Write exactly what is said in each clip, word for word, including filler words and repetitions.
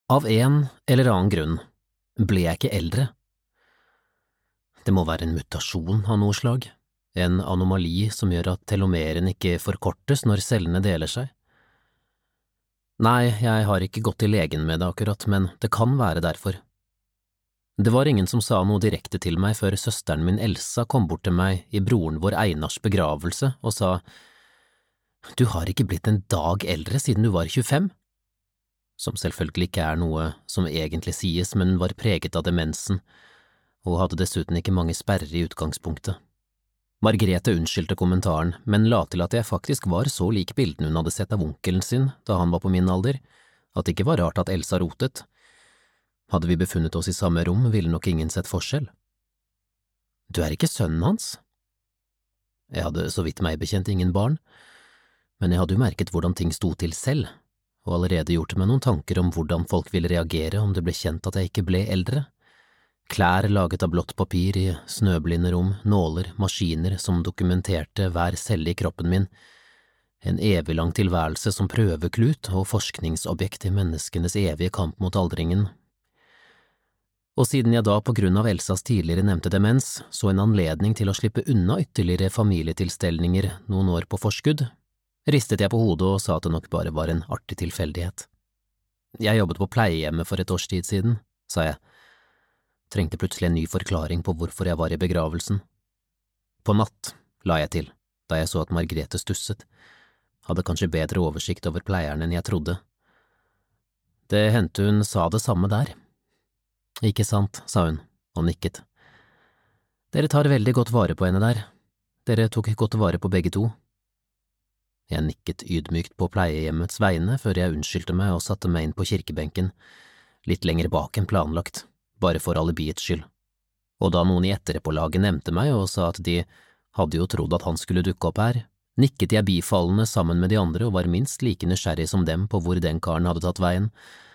Av en eller annen grunn ble jeg ikke eldre. Det må være en mutasjon av noe slag, en anomali som gjør at telomeren ikke forkortes når cellene deler seg. Nei, jeg har ikke gått til legen med det akkurat, men det kan være derfor. Det var ingen som sa noe direkte til meg før søsteren min Elsa kom bort til meg i broren vår Einars begravelse og sa, «Du har ikke blitt en dag eldre siden du var tjuefem?» Som selvfølgelig ikke er noe som egentlig sies, men var preget av demensen, og hadde dessuten ikke mange sperrer i utgangspunktet. Margrethe unnskyldte kommentaren, men la til at jeg faktisk var så lik bildene hun hadde sett av onkelen sin da han var på min alder, at det ikke var rart at Elsa rotet. Hadde vi befunnet oss i samme rom, ville nok ingen sett forskjell. Du er ikke sønnen hans? Jeg hadde så vidt meg bekjent ingen barn, men jeg hadde jo merket hvordan ting sto til selv, og allerede gjort meg noen tanker om hvordan folk ville reagere om det ble kjent at jeg ikke ble eldre. Klær laget av blått papir i snøblinde rom, nåler, maskiner som dokumenterte hver celle i kroppen min, en evig lang tilværelse som prøveklut og forskningsobjekt i menneskenes evige kamp mot aldringen. Og siden jeg da på grunn av Elsas tidligere nevnte demens så en anledning til å slippe unna ytterligere familietilstelninger noen år på forskudd, ristet jeg på hodet og sa at det nok bare var en artig tilfeldighet. Jeg jobbet på pleiehjemmet for et års tid siden, sa jeg. Trengte plutselig en ny forklaring på hvorfor jeg var i begravelsen. På natt, la jeg til, da jeg så at Margrethe stusset, hadde kanskje bedre oversikt over pleieren enn jeg trodde. Det hendte hun sa det samme der. Ikke sant, sa hun, og nikket. Dere tar veldig godt vare på henne der. Dere tok godt vare på begge to. Jeg nikket ydmykt på pleiehjemmets vegne før jeg unnskyldte meg og satte meg inn på kirkebenken, litt lenger bak enn planlagt, bare for alibiets skyld. Og da noen i etterpålaget nevnte meg og sa at de hadde jo trodd at han skulle dukke opp her, nikket jeg bifallende sammen med de andre og var minst like nysgjerrig som dem på hvor den karen hadde tatt veien.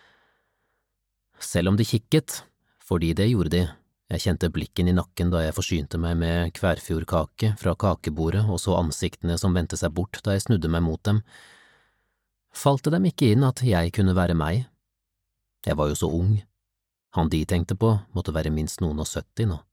Selv om de kikket, fordi det gjorde de, jeg kjente blikken i nakken da jeg forsynte meg med kværfjordkake fra kakebordet og så ansiktene som vendte seg bort da jeg snudde meg mot dem, falt det dem ikke inn at jeg kunne være meg. Jeg var jo så ung. Han de tenkte på måtte være minst noen og sytti nå.